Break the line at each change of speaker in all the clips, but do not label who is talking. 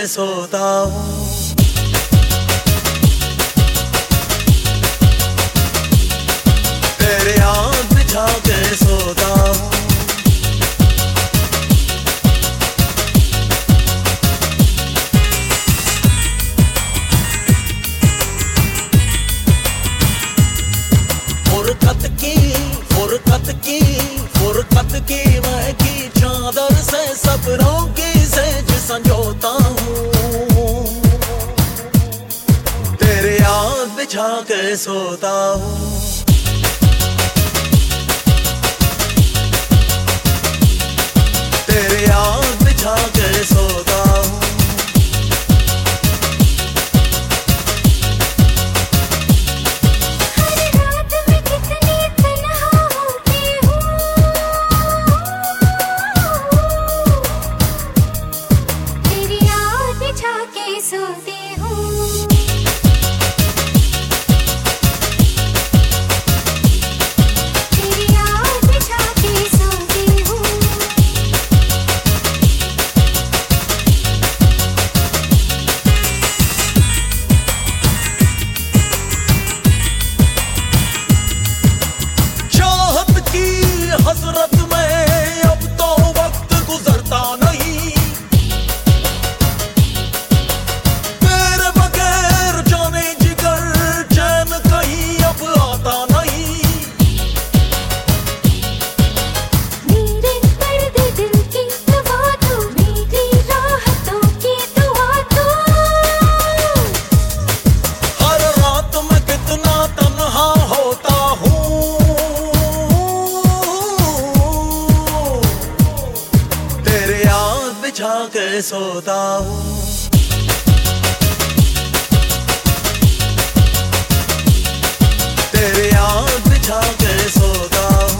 सोता हूँ। तेरे याद बिछा के सोता हूँ। फुरकत की मैं की चादर से सपनों की सेज संजोता हूँ। तेरे याद बिछा के सोता हूँ। तेरे याद बिछा के सोता हूँ। हसरत में अब तो वक्त गुजरता नहीं। तेरे बगैर जाने जिगर चैन कहीं अब आता नहीं।
मेरे दर्द दिल की दवा तू, मेरी राहतों की दुआ तू।
हर रात मैं कितना तन्हा होता हूँ। बिछा के सोता हूँ। तेरे याद बिछा के सोता हूँ।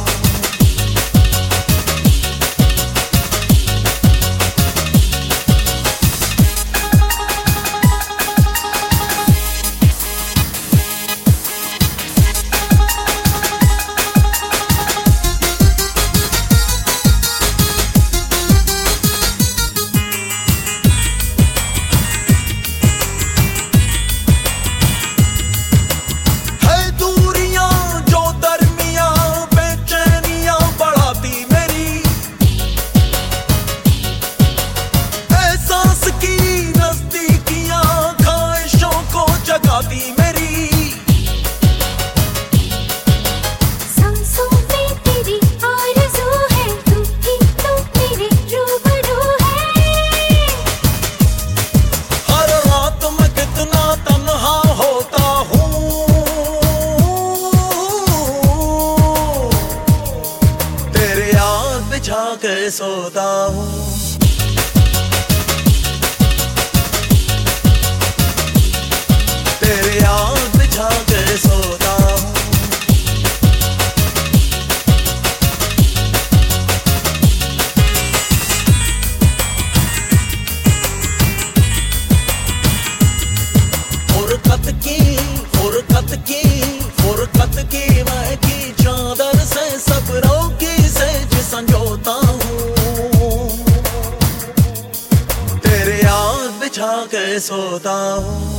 बिछा के सोता हूँ। तेरे याद बिछा के सोता हूँ। फुरकत की मैं की चादर से सपनों की सेज संजोता हूँ। तेरे याद बिछा के सोता हूँ।